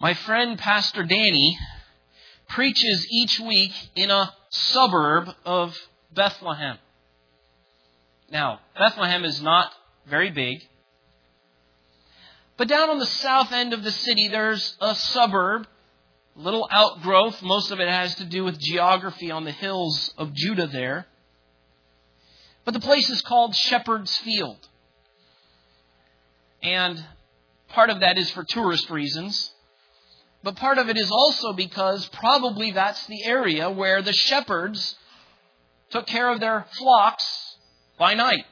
My friend Pastor Danny preaches each week in a suburb of Bethlehem. Now, Bethlehem is not very big. But down on the south end of the city, there's a suburb, a little outgrowth. Most of it has to do with geography on the hills of Judah there. But the place is called Shepherd's Field. And part of that is for tourist reasons. But part of it is also because probably that's the area where the shepherds took care of their flocks by night.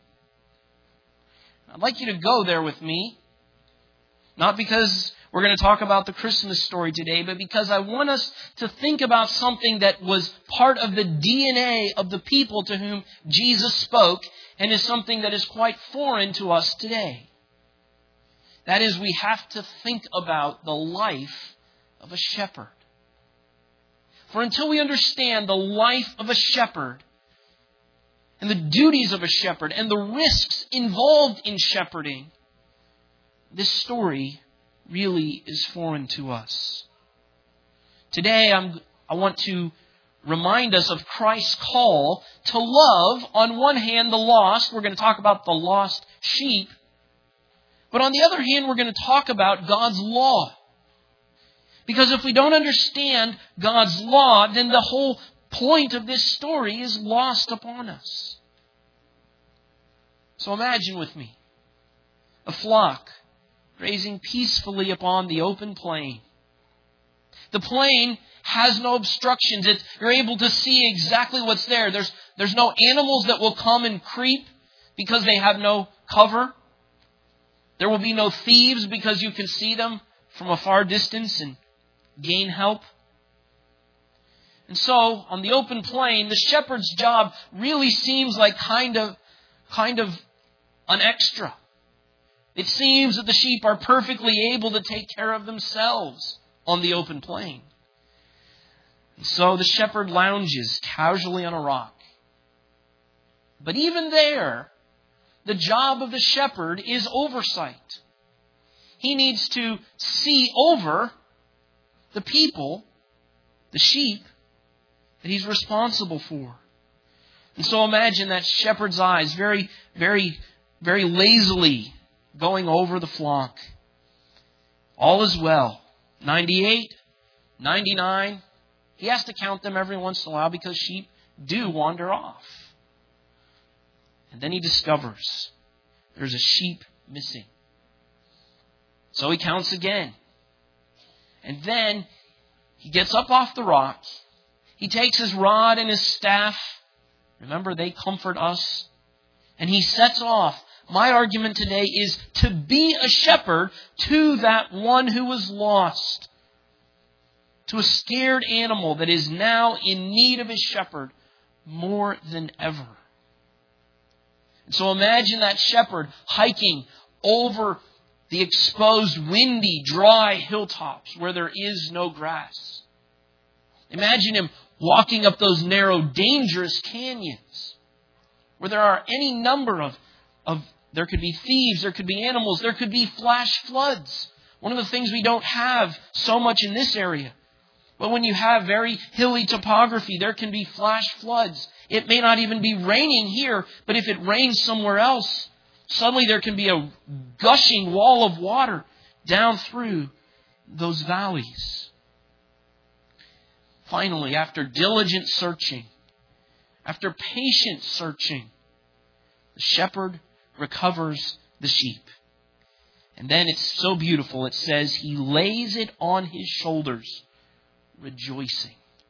I'd like you to go there with me. Not because we're going to talk about the Christmas story today, but because I want us to think about something that was part of the DNA of the people to whom Jesus spoke and is something that is quite foreign to us today. That is, we have to think about the life of a shepherd. For until we understand the life of a shepherd and the duties of a shepherd and the risks involved in shepherding, this story really is foreign to us. Today, I want to remind us of Christ's call to love, on one hand, the lost. We're going to talk about the lost sheep. But on the other hand, we're going to talk about God's law. Because if we don't understand God's law, then the whole point of this story is lost upon us. So imagine with me a flock grazing peacefully upon the open plain. The plain has no obstructions. You're able to see exactly what's there. There's no animals that will come and creep because they have no cover. There will be no thieves because you can see them from a far distance and gain help. And so, on the open plain, the shepherd's job really seems like kind of an extra. It seems that the sheep are perfectly able to take care of themselves on the open plain. And so the shepherd lounges casually on a rock. But even there, the job of the shepherd is oversight. He needs to see over the people, the sheep, that he's responsible for. And so imagine that shepherd's eyes very, very, very lazily going over the flock. All is well. 98, 99. He has to count them every once in a while because sheep do wander off. And then he discovers there's a sheep missing. So he counts again. And then he gets up off the rock. He takes his rod and his staff. Remember, they comfort us. And he sets off. My argument today is to be a shepherd to that one who was lost. To a scared animal that is now in need of his shepherd more than ever. And so imagine that shepherd hiking over the exposed, windy, dry hilltops where there is no grass. Imagine him walking up those narrow, dangerous canyons where there are any number of there could be thieves, there could be animals, there could be flash floods. One of the things we don't have so much in this area. But when you have very hilly topography, there can be flash floods. It may not even be raining here, but if it rains somewhere else, suddenly there can be a gushing wall of water down through those valleys. Finally, after diligent searching, after patient searching, the shepherd recovers the sheep. And then it's so beautiful. It says he lays it on his shoulders, rejoicing.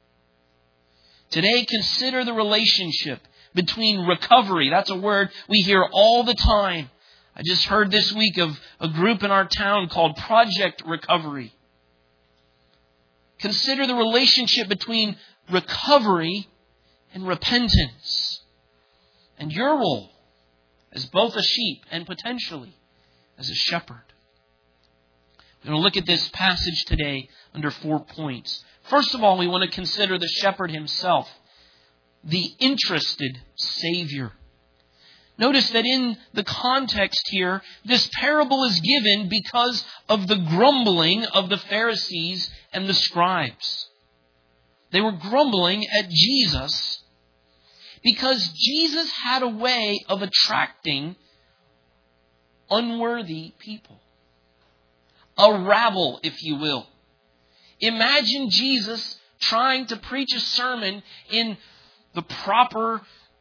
Today, consider the relationship between recovery. That's a word we hear all the time. I just heard this week of a group in our town called Project Recovery. Consider the relationship between recovery and repentance. And your role as both a sheep and potentially as a shepherd. We're going to look at this passage today under 4 points. First of all, we want to consider the shepherd himself, the interested Savior. Notice that in the context here, this parable is given because of the grumbling of the Pharisees and the scribes. They were grumbling at Jesus because Jesus had a way of attracting unworthy people. A rabble, if you will. Imagine Jesus trying to preach a sermon in the proper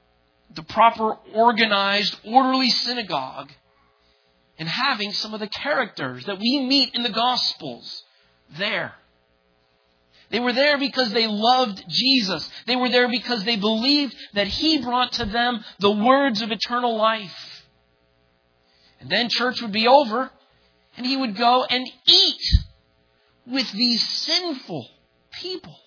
organized, orderly synagogue and having some of the characters that we meet in the Gospels there. They were there because they loved Jesus. They were there because they believed that He brought to them the words of eternal life. And then church would be over and He would go and eat with these sinful people.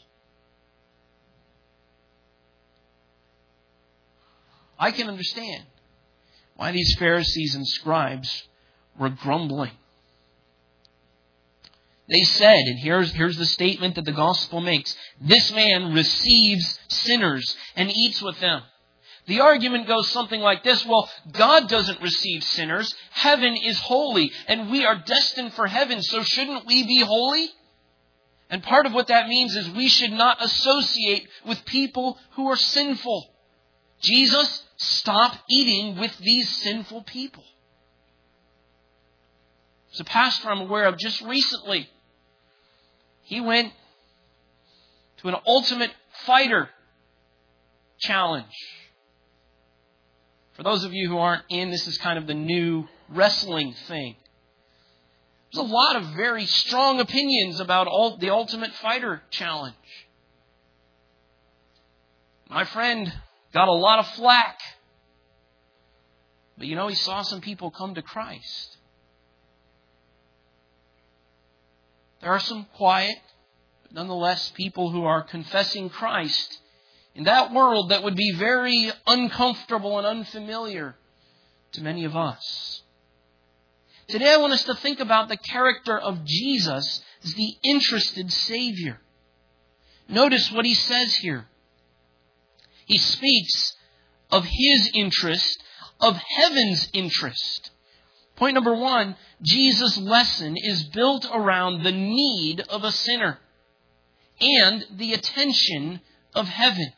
I can understand why these Pharisees and scribes were grumbling. They said, and here's the statement that the gospel makes, this man receives sinners and eats with them. The argument goes something like this, well, God doesn't receive sinners. Heaven is holy, and we are destined for heaven, so shouldn't we be holy? And part of what that means is we should not associate with people who are sinful. Jesus, stop eating with these sinful people. There's a pastor I'm aware of just recently. He went to an Ultimate Fighter challenge. For those of you who aren't in, this is kind of the new wrestling thing. There's a lot of very strong opinions about the Ultimate Fighter challenge. My friend got a lot of flack. But he saw some people come to Christ. There are some quiet, but nonetheless people who are confessing Christ in that world that would be very uncomfortable and unfamiliar to many of us. Today I want us to think about the character of Jesus as the interested Savior. Notice what He says here. He speaks of His interest, of heaven's interest. Point number 1, Jesus' lesson is built around the need of a sinner and the attention of heaven.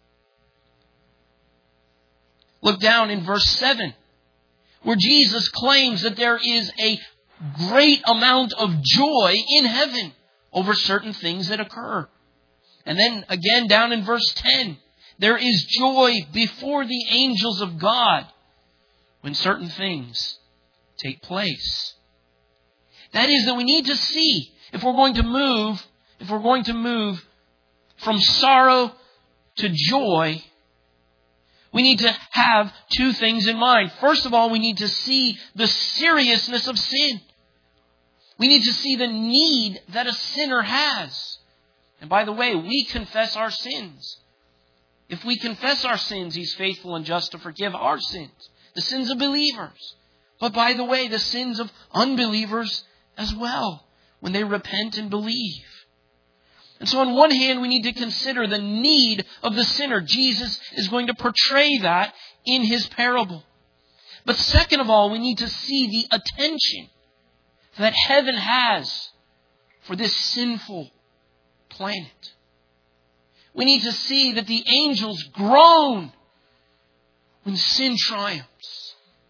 Look down in verse 7, where Jesus claims that there is a great amount of joy in heaven over certain things that occur. And then again down in verse 10, there is joy before the angels of God when certain things take place. That is, that we need to see if we're going to move from sorrow to joy, we need to have two things in mind. First of all, we need to see the seriousness of sin. We need to see the need that a sinner has. And by the way, we confess our sins. If we confess our sins, He's faithful and just to forgive our sins, the sins of believers. But by the way, the sins of unbelievers as well, when they repent and believe. And so on one hand, we need to consider the need of the sinner. Jesus is going to portray that in His parable. But second of all, we need to see the attention that heaven has for this sinful planet. We need to see that the angels groan when sin triumphs.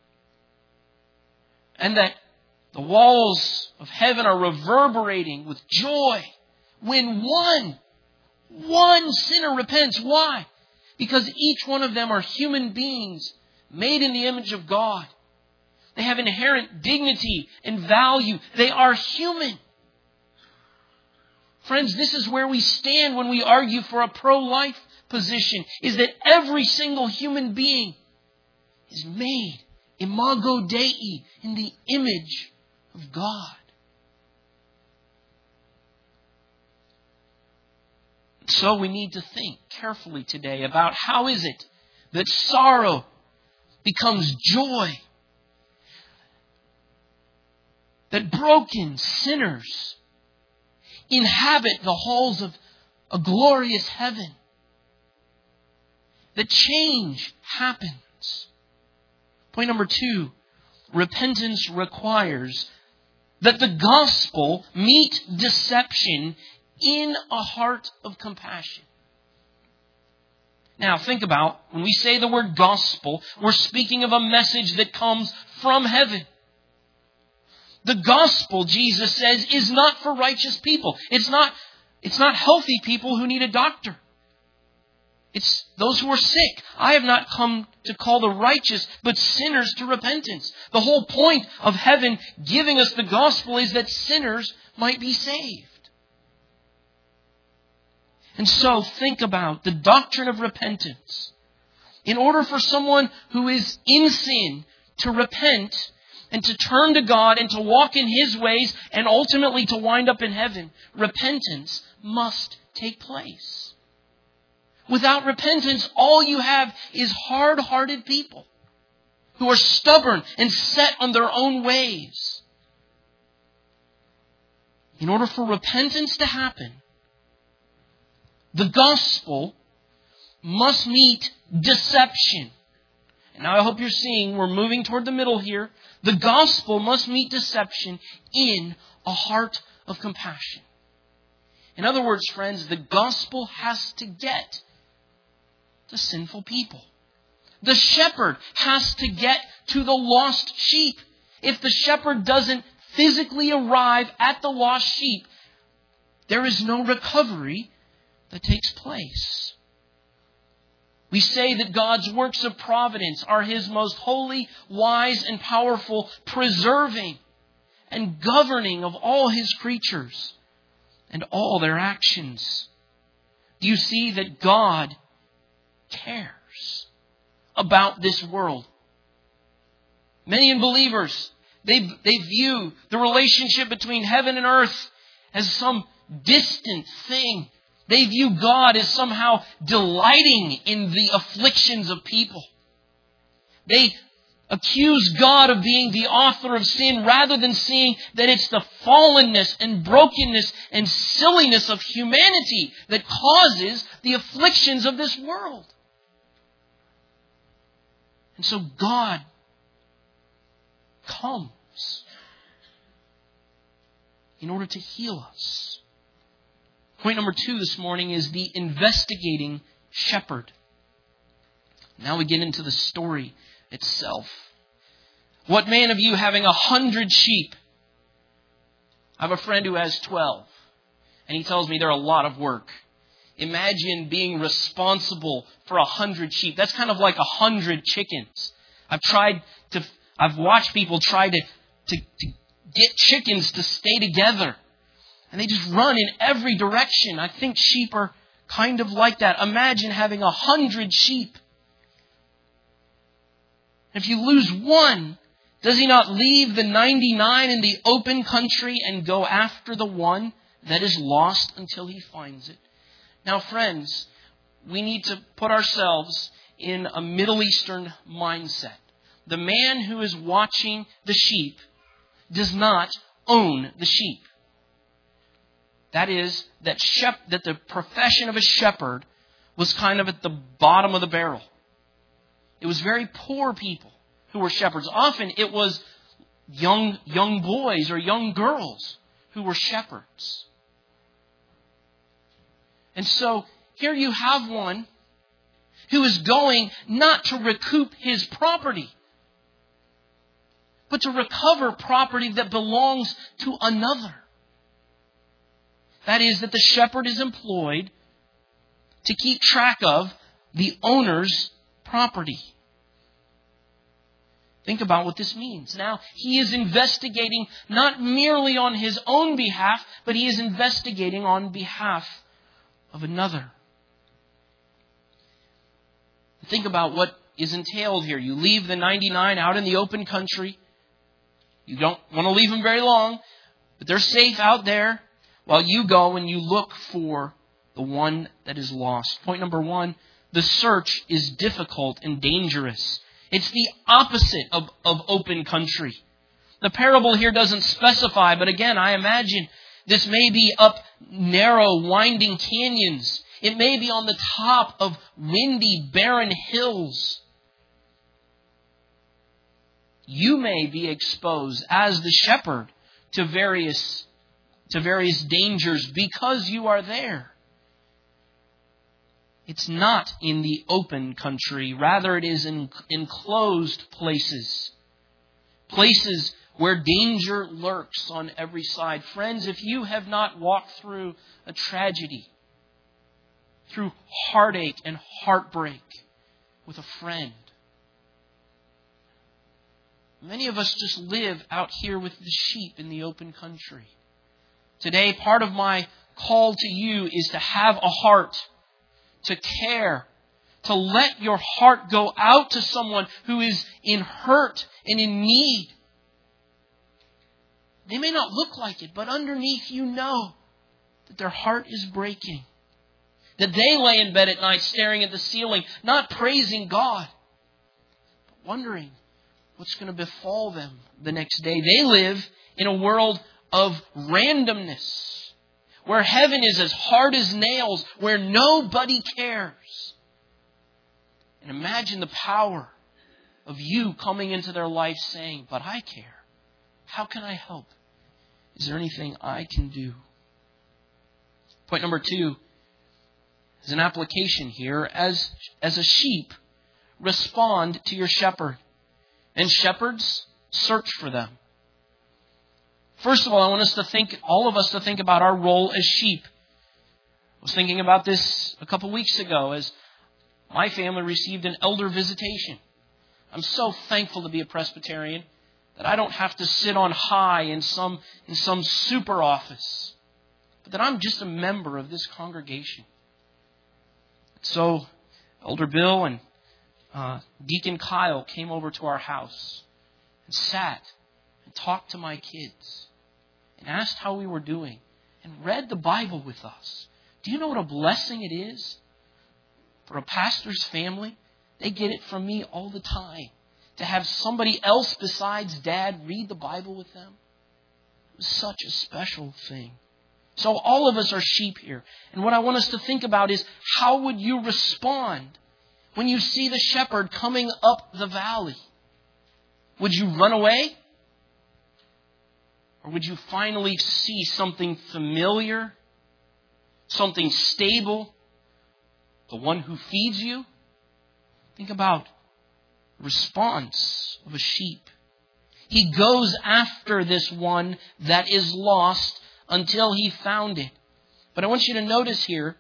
And that the walls of heaven are reverberating with joy when one sinner repents. Why? Because each one of them are human beings made in the image of God. They have inherent dignity and value. They are human. Friends, this is where we stand when we argue for a pro-life position, is that every single human being is made imago Dei, in the image of God. So we need to think carefully today about how is it that sorrow becomes joy, that broken sinners inhabit the halls of a glorious heaven, that change happens. Point number 2, repentance requires that the gospel meet deception in a heart of compassion. Now think about, when we say the word gospel, we're speaking of a message that comes from heaven. The gospel, Jesus says, is not for righteous people. It's not healthy people who need a doctor. It's those who are sick. I have not come to call the righteous, but sinners to repentance. The whole point of heaven giving us the gospel is that sinners might be saved. And so think about the doctrine of repentance. In order for someone who is in sin to repent and to turn to God and to walk in His ways and ultimately to wind up in heaven, repentance must take place. Without repentance, all you have is hard-hearted people who are stubborn and set on their own ways. In order for repentance to happen, the gospel must meet deception. And now I hope you're seeing we're moving toward the middle here. The gospel must meet deception in a heart of compassion. In other words, friends, the gospel has to get to sinful people. The shepherd has to get to the lost sheep. If the shepherd doesn't physically arrive at the lost sheep, there is no recovery that takes place. We say that God's works of providence are His most holy, wise, and powerful preserving and governing of all His creatures and all their actions. Do you see that God cares about this world? Many unbelievers, they view the relationship between heaven and earth as some distant thing. They view God as somehow delighting in the afflictions of people. They accuse God of being the author of sin rather than seeing that it's the fallenness and brokenness and silliness of humanity that causes the afflictions of this world. And so God comes in order to heal us. Point number 2 this morning is the investigating shepherd. Now we get into the story itself. What man of you having 100 sheep? I have a friend who has 12. And he tells me they're a lot of work. Imagine being responsible for 100 sheep. That's kind of like 100 chickens. I've watched people try to get chickens to stay together. And they just run in every direction. I think sheep are kind of like that. Imagine having 100 sheep. If you lose one, does he not leave the 99 in the open country and go after the one that is lost until he finds it? Now, friends, we need to put ourselves in a Middle Eastern mindset. The man who is watching the sheep does not own the sheep. That is, that the profession of a shepherd was kind of at the bottom of the barrel. It was very poor people who were shepherds. Often it was young boys or young girls who were shepherds. And so here you have one who is going not to recoup his property, but to recover property that belongs to another. That is, that the shepherd is employed to keep track of the owner's property. Think about what this means. Now, he is investigating not merely on his own behalf, but he is investigating on behalf of another. Think about what is entailed here. You leave the 99 out in the open country. You don't want to leave them very long, but they're safe out there while you go and you look for the one that is lost. Point number 1, the search is difficult and dangerous. It's the opposite of open country. The parable here doesn't specify, but again, I imagine this may be up narrow, winding canyons. It may be on the top of windy, barren hills. you may be exposed as the shepherd to various dangers because you are there. It's not in the open country. Rather, it is in enclosed places. Places where danger lurks on every side. Friends, if you have not walked through a tragedy, through heartache and heartbreak with a friend, many of us just live out here with the sheep in the open country. Today, part of my call to you is to have a heart, to care, to let your heart go out to someone who is in hurt and in need. They may not look like it, but underneath you know that their heart is breaking. That they lay in bed at night staring at the ceiling, not praising God, but wondering what's going to befall them the next day. They live in a world of randomness, where heaven is as hard as nails, where nobody cares. And imagine the power of you coming into their life saying, but I care. How can I help? Is there anything I can do? Point number 2 is an application here. As a sheep, respond to your shepherd. And shepherds, search for them. First of all, I want all of us to think about our role as sheep. I was thinking about this a couple weeks ago as my family received an elder visitation. I'm so thankful to be a Presbyterian that I don't have to sit on high in some super office, but that I'm just a member of this congregation. So, Elder Bill and Deacon Kyle came over to our house and sat and talked to my kids and asked how we were doing and read the Bible with us. Do you know what a blessing it is for a pastor's family? They get it from me all the time. To have somebody else besides Dad read the Bible with them. It was such a special thing. So all of us are sheep here. And what I want us to think about is, how would you respond when you see the shepherd coming up the valley? Would you run away? Or would you finally see something familiar, something stable, the one who feeds you? Think about the response of a sheep. He goes after this one that is lost until he found it. But I want you to notice here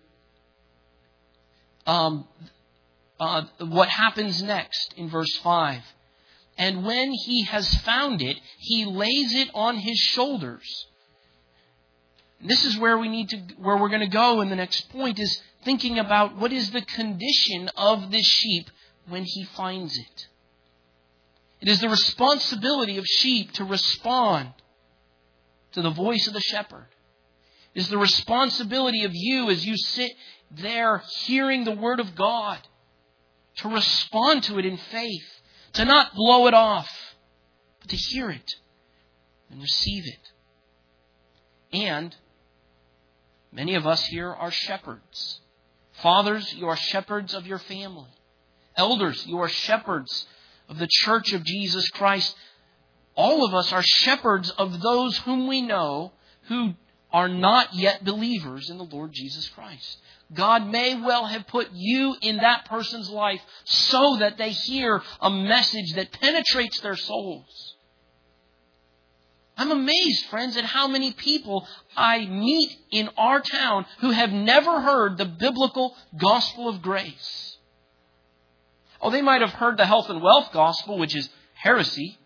what happens next in verse 5. And when he has found it, he lays it on his shoulders. This is where we're going to go in the next point, is thinking about what is the condition of this sheep when he finds it. It is the responsibility of sheep to respond to the voice of the shepherd. It is the responsibility of you as you sit there hearing the word of God to respond to it in faith, to not blow it off, but to hear it and receive it. And many of us here are shepherds. Fathers, you are shepherds of your family. Elders, you are shepherds of the church of Jesus Christ. All of us are shepherds of those whom we know who are not yet believers in the Lord Jesus Christ. God may well have put you in that person's life so that they hear a message that penetrates their souls. I'm amazed, friends, at how many people I meet in our town who have never heard the biblical gospel of grace. Oh, they might have heard the health and wealth gospel, which is heresy.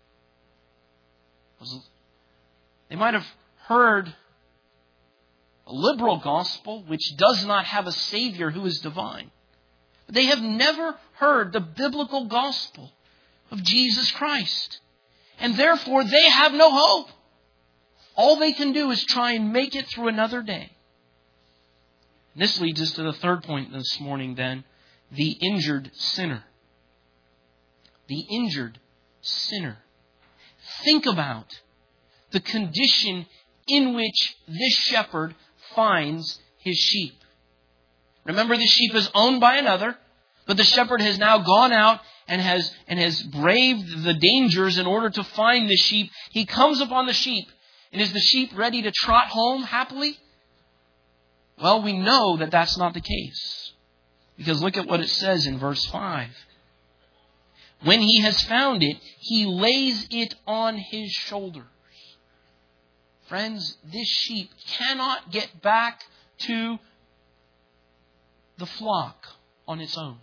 They might have heard a liberal gospel, which does not have a Savior who is divine. But they have never heard the biblical gospel of Jesus Christ. And therefore, they have no hope. All they can do is try and make it through another day. This leads us to the third point this morning then, the injured sinner. The injured sinner. Think about the condition in which this shepherd finds his sheep. Remember, this sheep is owned by another, but the shepherd has now gone out and has braved the dangers in order to find the sheep. He comes upon the sheep. And is the sheep ready to trot home happily? Well, we know that that's not the case. Because look at what it says in verse 5. When he has found it, he lays it on his shoulders. Friends, this sheep cannot get back to the flock on its own.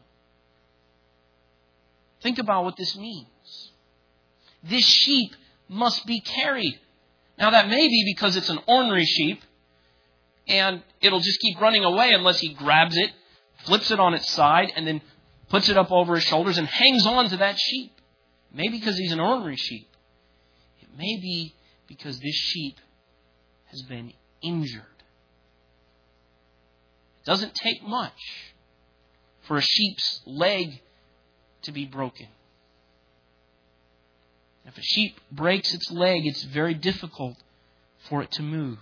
Think about what this means. This sheep must be carried. Now that may be because it's an ornery sheep and it'll just keep running away unless he grabs it, flips it on its side, and then puts it up over his shoulders and hangs on to that sheep. Maybe because he's an ornery sheep. It may be because this sheep has been injured. It doesn't take much for a sheep's leg to be broken. If a sheep breaks its leg, it's very difficult for it to move.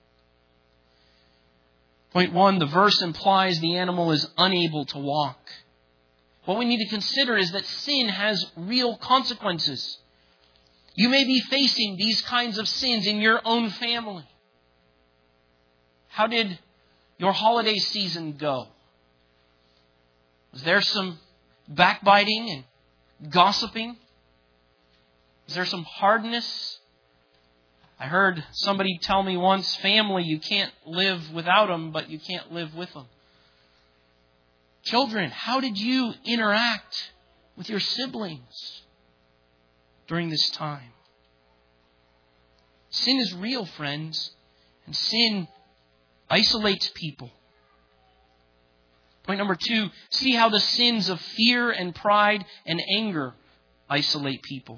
Point 1, the verse implies the animal is unable to walk. What we need to consider is that sin has real consequences. You may be facing these kinds of sins in your own family. How did your holiday season go? Was there some backbiting and gossiping? Was there some hardness? I heard somebody tell me once, family, you can't live without them, but you can't live with them. Children, how did you interact with your siblings during this time? Sin is real, friends, and sin isolates people. Point number 2, see how the sins of fear and pride and anger isolate people.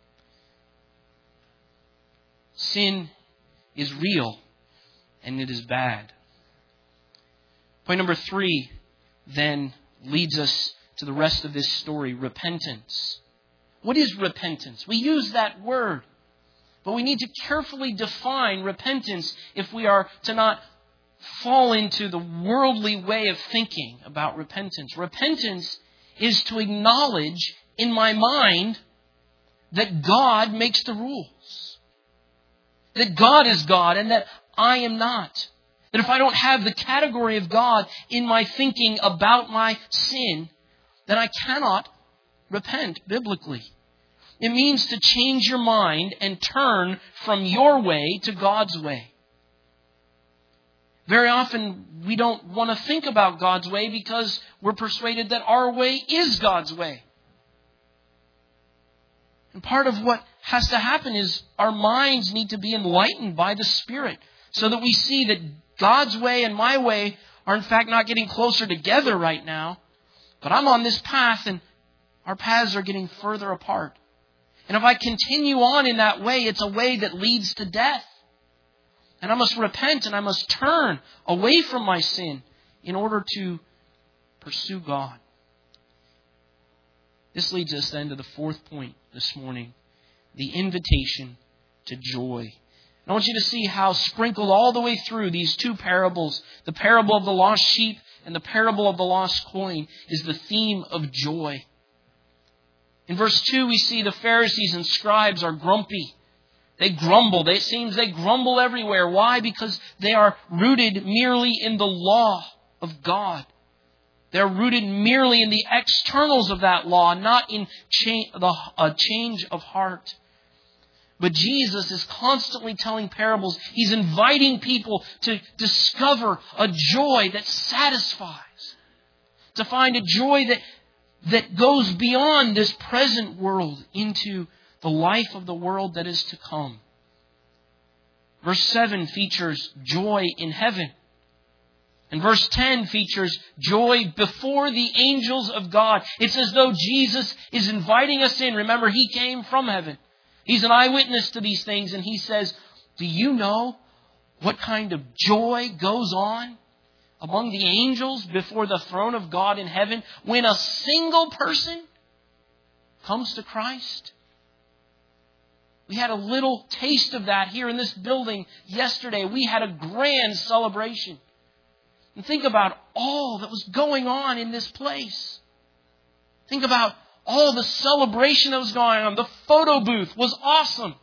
Sin is real and it is bad. Point number 3 then leads us to the rest of this story, repentance. What is repentance? We use that word, but we need to carefully define repentance if we are to not fall into the worldly way of thinking about repentance. Repentance is to acknowledge in my mind that God makes the rules. That God is God and that I am not. That if I don't have the category of God in my thinking about my sin, then I cannot repent biblically. It means to change your mind and turn from your way to God's way. Very often we don't want to think about God's way because we're persuaded that our way is God's way. And part of what has to happen is our minds need to be enlightened by the Spirit so that we see that God's way and my way are in fact not getting closer together right now, but I'm on this path and our paths are getting further apart. And if I continue on in that way, it's a way that leads to death. And I must repent and I must turn away from my sin in order to pursue God. This leads us then to the fourth point this morning, the invitation to joy. And I want you to see how sprinkled all the way through these two parables, the parable of the lost sheep and the parable of the lost coin, is the theme of joy. In verse 2, we see the Pharisees and scribes are grumpy. They grumble. It seems they grumble everywhere. Why? Because they are rooted merely in the law of God. They're rooted merely in the externals of that law, not in a change of heart. But Jesus is constantly telling parables. He's inviting people to discover a joy that satisfies. To find a joy that goes beyond this present world into the life of the world that is to come. Verse 7 features joy in heaven. And verse 10 features joy before the angels of God. It's as though Jesus is inviting us in. Remember, He came from heaven. He's an eyewitness to these things. And He says, do you know what kind of joy goes on among the angels before the throne of God in heaven when a single person comes to Christ? We had a little taste of that here in this building yesterday. We had a grand celebration. And think about all that was going on in this place. Think about All the celebration that was going on. The photo booth was awesome.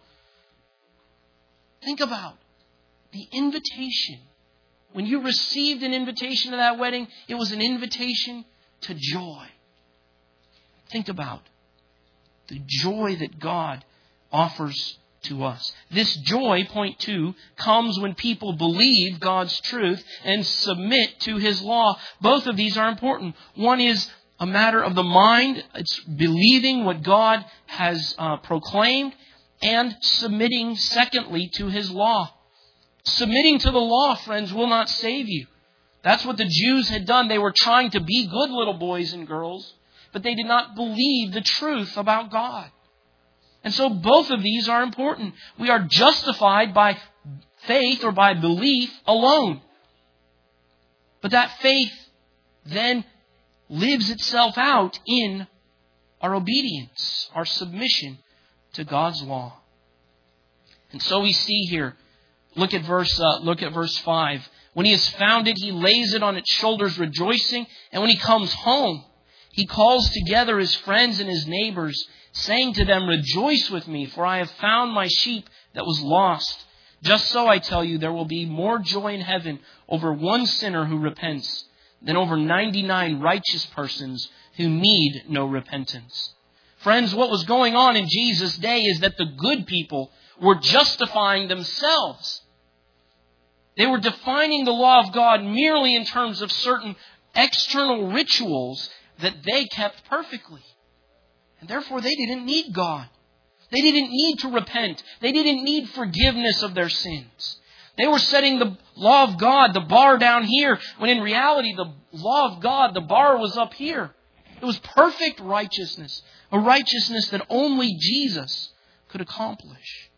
Think about the invitation. When you received an invitation to that wedding, it was an invitation to joy. Think about the joy that God offers to us. This joy, point 2, comes when people believe God's truth and submit to His law. Both of these are important. One is a matter of the mind. It's believing what God has proclaimed and submitting, secondly, to His law. Submitting to the law, friends, will not save you. That's what the Jews had done. They were trying to be good little boys and girls, but they did not believe the truth about God. And so both of these are important. We are justified by faith or by belief alone. But that faith then lives itself out in our obedience, our submission to God's law. And so we see here, look at verse 5. When he has found it, he lays it on its shoulders rejoicing. And when he comes home, he calls together his friends and his neighbors, saying to them, "Rejoice with me, for I have found my sheep that was lost." Just so I tell you, there will be more joy in heaven over one sinner who repents than over 99 righteous persons who need no repentance. Friends, what was going on in Jesus' day is that the good people were justifying themselves. They were defining the law of God merely in terms of certain external rituals that they kept perfectly. And therefore they didn't need God. They didn't need to repent. They didn't need forgiveness of their sins. They were setting the law of God, the bar down here, when in reality the law of God, the bar was up here. It was perfect righteousness, a righteousness that only Jesus could accomplish.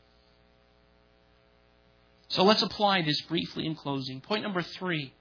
So let's apply this briefly in closing. Point number 3.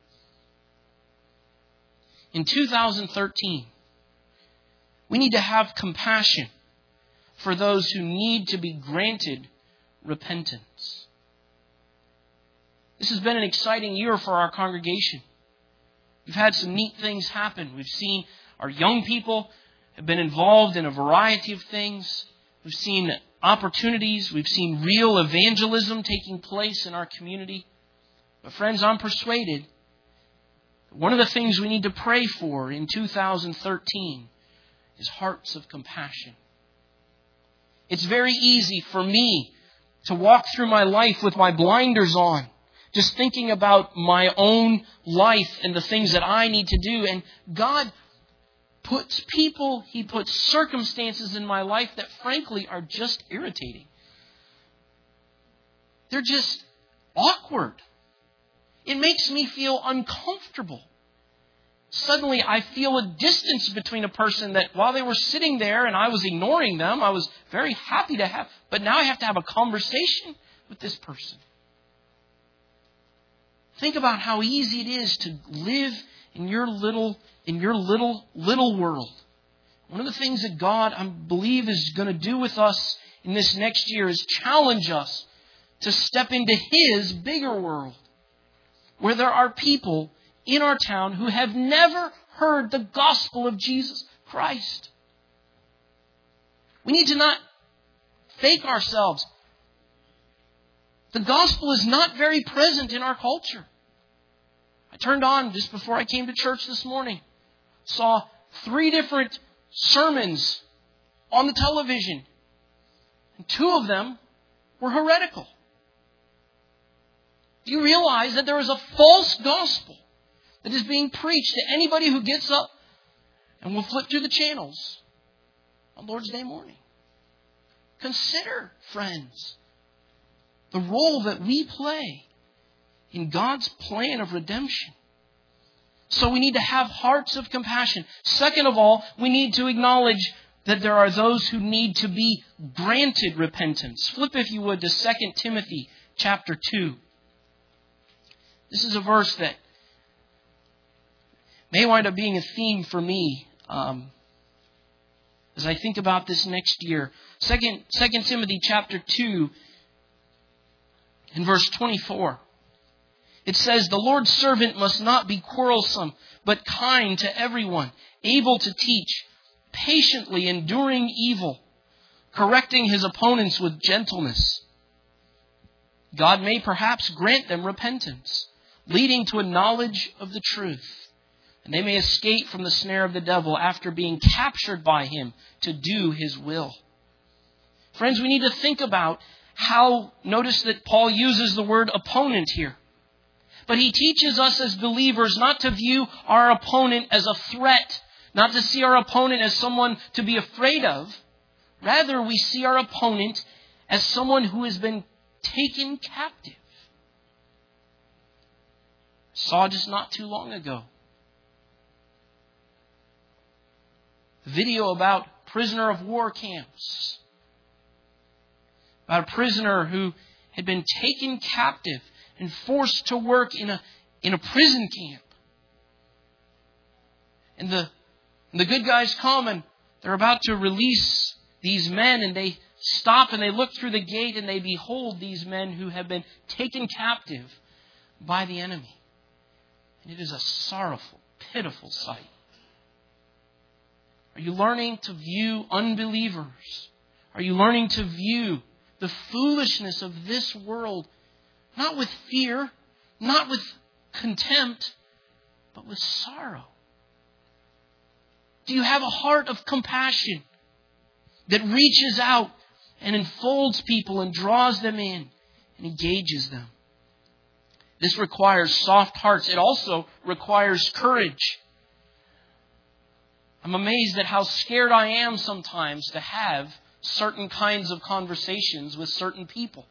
In 2013, we need to have compassion for those who need to be granted repentance. This has been an exciting year for our congregation. We've had some neat things happen. We've seen our young people have been involved in a variety of things. We've seen opportunities. We've seen real evangelism taking place in our community. But friends, I'm persuaded one of the things we need to pray for in 2013 is hearts of compassion. It's very easy for me to walk through my life with my blinders on, just thinking about my own life and the things that I need to do. And God puts people, He puts circumstances in my life that frankly are just irritating. They're just awkward. It makes me feel uncomfortable. Suddenly I feel a distance between a person that while they were sitting there and I was ignoring them, I was very happy to have, but now I have to have a conversation with this person. Think about how easy it is to live in your little world. One of the things that God, I believe, is going to do with us in this next year is challenge us to step into His bigger world, where there are people in our town who have never heard the gospel of Jesus Christ. We need to not fake ourselves. The gospel is not very present in our culture. I turned on just before I came to church this morning. Saw 3 different sermons on the television. And 2 of them were heretical. Do you realize that there is a false gospel that is being preached to anybody who gets up and will flip through the channels on Lord's Day morning? Consider, friends, the role that we play in God's plan of redemption. So we need to have hearts of compassion. Second of all, we need to acknowledge that there are those who need to be granted repentance. Flip, if you would, to 2 Timothy chapter 2. This is a verse that may wind up being a theme for me as I think about this next year. 2 Timothy chapter 2 in verse 24. It says, "The Lord's servant must not be quarrelsome, but kind to everyone, able to teach, patiently enduring evil, correcting his opponents with gentleness. God may perhaps grant them repentance, leading to a knowledge of the truth, and they may escape from the snare of the devil after being captured by him to do his will. Friends, we need to think about how, notice that Paul uses the word opponent here. But he teaches us as believers not to view our opponent as a threat, not to see our opponent as someone to be afraid of. Rather, we see our opponent as someone who has been taken captive. Saw just not too long ago a video about prisoner of war camps. About a prisoner who had been taken captive and forced to work in a prison camp. And the good guys come and they're about to release these men, and they stop and they look through the gate and they behold these men who have been taken captive by the enemy. And it is a sorrowful, pitiful sight. Are you learning to view unbelievers? Are you learning to view the foolishness of this world not with fear, not with contempt, but with sorrow? Do you have a heart of compassion that reaches out and enfolds people and draws them in and engages them? This requires soft hearts. It also requires courage. I'm amazed at how scared I am sometimes to have certain kinds of conversations with certain people.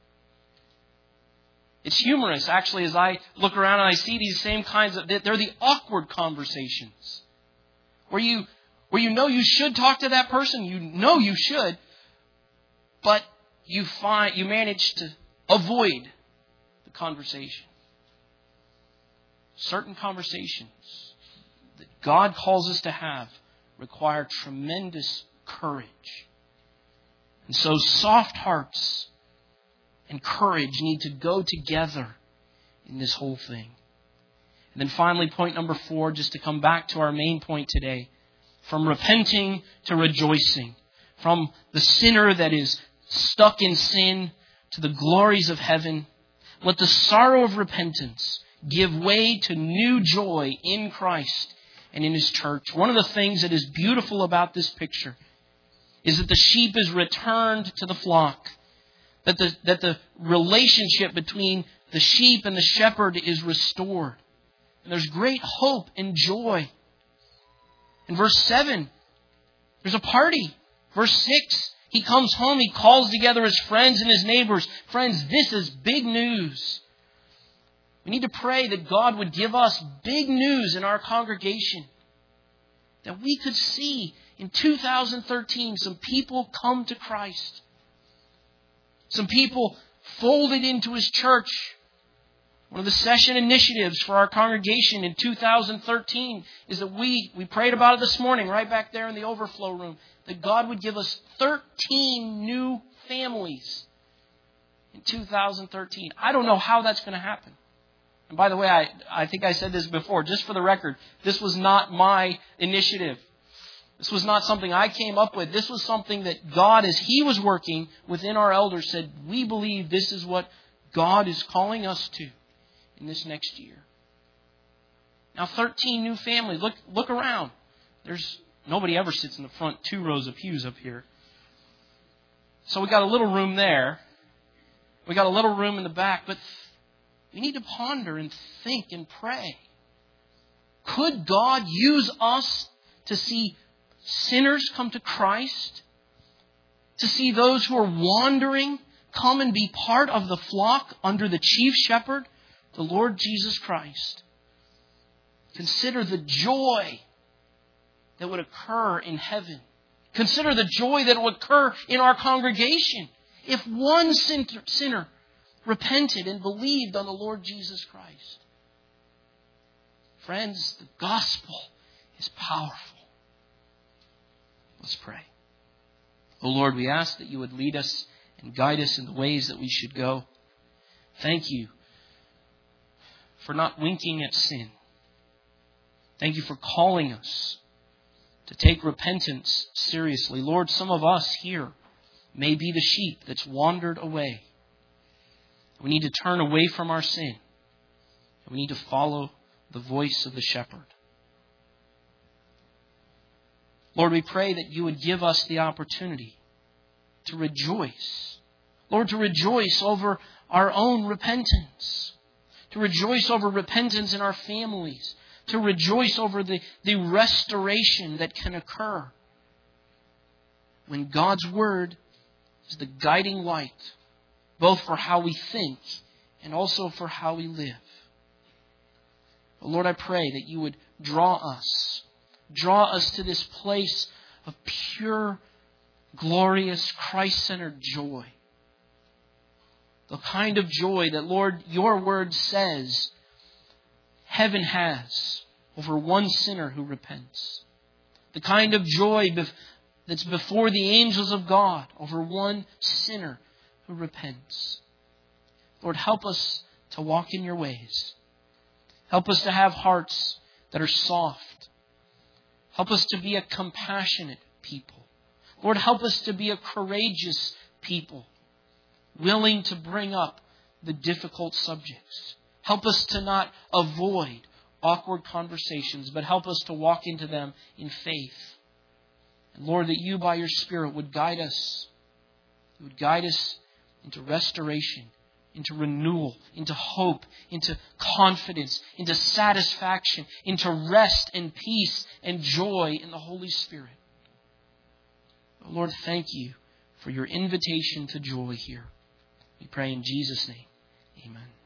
It's humorous, actually, as I look around and I see these same kinds of... They're the awkward conversations. Where you know you should talk to that person, you know you should, but you manage to avoid the conversation. Certain conversations that God calls us to have require tremendous courage. And so soft hearts and courage need to go together in this whole thing. And then finally, point number 4, just to come back to our main point today. From repenting to rejoicing. From the sinner that is stuck in sin to the glories of heaven. Let the sorrow of repentance give way to new joy in Christ and in His church. One of the things that is beautiful about this picture is that the sheep is returned to the flock. That the relationship between the sheep and the shepherd is restored. And there's great hope and joy. In verse 7, there's a party. Verse 6, he comes home, he calls together his friends and his neighbors. Friends, this is big news. We need to pray that God would give us big news in our congregation. That we could see in 2013 some people come to Christ. Some people folded into His church. One of the session initiatives for our congregation in 2013 is that we prayed about it this morning right back there in the overflow room. That God would give us 13 new families in 2013. I don't know how that's going to happen. And by the way, I think I said this before, just for the record, this was not my initiative. This was not something I came up with. This was something that God, as He was working within our elders, said, we believe this is what God is calling us to in this next year. Now, 13 new families. Look around. There's nobody ever sits in the front 2 rows of pews up here. So we got a little room there. We got a little room in the back, but we need to ponder and think and pray. Could God use us to see sinners come to Christ? To see those who are wandering come and be part of the flock under the chief shepherd, the Lord Jesus Christ? Consider the joy that would occur in heaven. Consider the joy that would occur in our congregation if one sinner repented and believed on the Lord Jesus Christ. Friends, the gospel is powerful. Let's pray. O Lord, we ask that You would lead us and guide us in the ways that we should go. Thank You for not winking at sin. Thank You for calling us to take repentance seriously. Lord, some of us here may be the sheep that's wandered away. We need to turn away from our sin. We need to follow the voice of the shepherd. Lord, we pray that you would give us the opportunity to rejoice. Lord, to rejoice over our own repentance. To rejoice over repentance in our families. To rejoice over the restoration that can occur when God's Word is the guiding light, both for how we think and also for how we live. But Lord, I pray that you would draw us to this place of pure, glorious, Christ-centered joy. The kind of joy that, Lord, your word says heaven has over one sinner who repents. The kind of joy that's before the angels of God over one sinner who repents. Lord, help us to walk in your ways. Help us to have hearts that are soft. Help us to be a compassionate people. Lord, help us to be a courageous people, willing to bring up the difficult subjects. Help us to not avoid awkward conversations, but help us to walk into them in faith. And Lord, that you by your Spirit would guide us. You would guide us into restoration, into renewal, into hope, into confidence, into satisfaction, into rest and peace and joy in the Holy Spirit. Oh, Lord, thank you for your invitation to joy here. We pray in Jesus' name. Amen.